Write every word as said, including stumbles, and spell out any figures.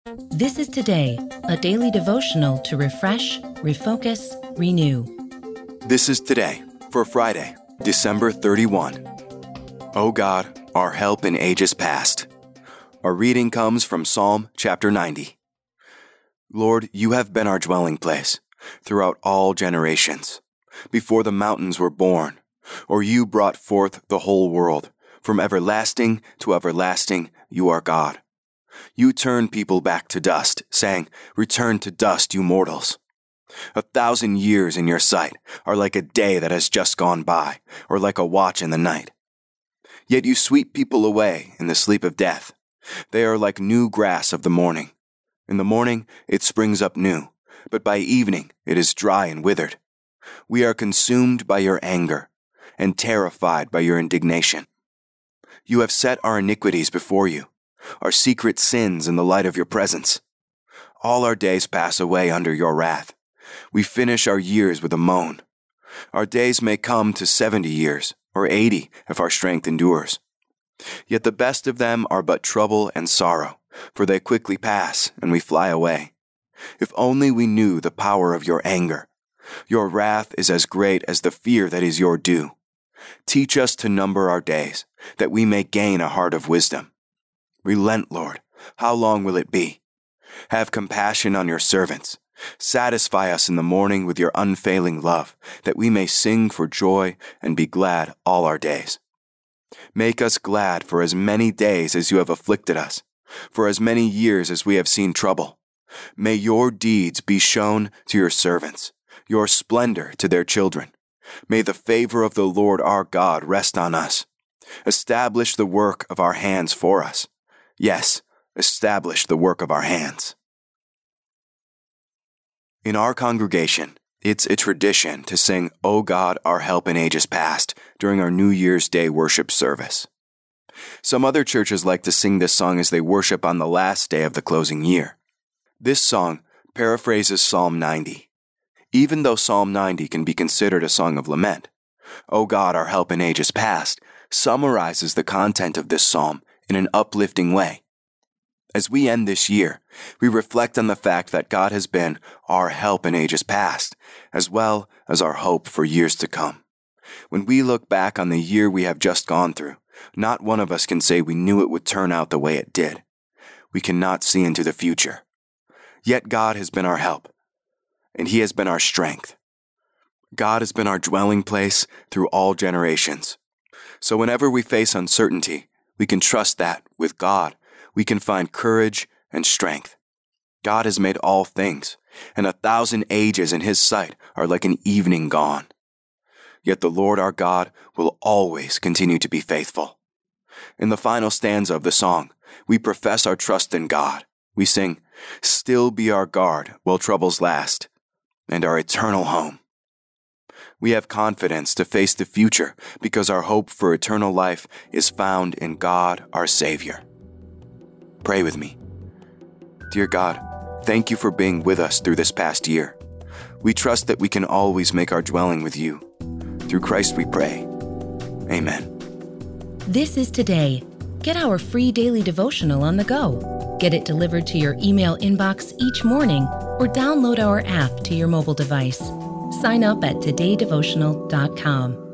This is Today, a daily devotional to refresh, refocus, renew. This is Today for Friday, December thirty-first. O God, our help in ages past. Our reading comes from Psalm chapter ninety. Lord, you have been our dwelling place throughout all generations. Before the mountains were born, or you brought forth the whole world, from everlasting to everlasting, you are God. You turn people back to dust, saying, "Return to dust, you mortals." A thousand years in your sight are like a day that has just gone by, or like a watch in the night. Yet you sweep people away in the sleep of death. They are like new grass of the morning. In the morning it springs up new, but by evening it is dry and withered. We are consumed by your anger, and terrified by your indignation. You have set our iniquities before you, our secret sins in the light of your presence. All our days pass away under your wrath. We finish our years with a moan. Our days may come to seventy years, or eighty if our strength endures. Yet the best of them are but trouble and sorrow, for they quickly pass and we fly away. If only we knew the power of your anger. Your wrath is as great as the fear that is your due. Teach us to number our days, that we may gain a heart of wisdom. Relent, Lord. How long will it be? Have compassion on your servants. Satisfy us in the morning with your unfailing love, that we may sing for joy and be glad all our days. Make us glad for as many days as you have afflicted us, for as many years as we have seen trouble. May your deeds be shown to your servants, your splendor to their children. May the favor of the Lord our God rest on us. Establish the work of our hands for us. Yes, establish the work of our hands. In our congregation, it's a tradition to sing "O God, our help in ages past" during our New Year's Day worship service. Some other churches like to sing this song as they worship on the last day of the closing year. This song paraphrases Psalm ninety. Even though Psalm ninety can be considered a song of lament, "O God, our help in ages past" summarizes the content of this psalm in an uplifting way. As we end this year, we reflect on the fact that God has been our help in ages past, as well as our hope for years to come. When we look back on the year we have just gone through, not one of us can say we knew it would turn out the way it did. We cannot see into the future. Yet God has been our help, and He has been our strength. God has been our dwelling place through all generations. So whenever we face uncertainty, we can trust that, with God, we can find courage and strength. God has made all things, and a thousand ages in His sight are like an evening gone. Yet the Lord our God will always continue to be faithful. In the final stanza of the song, we profess our trust in God. We sing, "Still be our guard while troubles last, and our eternal home." We have confidence to face the future because our hope for eternal life is found in God, our Savior. Pray with me. Dear God, thank you for being with us through this past year. We trust that we can always make our dwelling with you. Through Christ we pray. Amen. This is Today. Get our free daily devotional on the go. Get it delivered to your email inbox each morning or download our app to your mobile device. Sign up at today devotional dot com.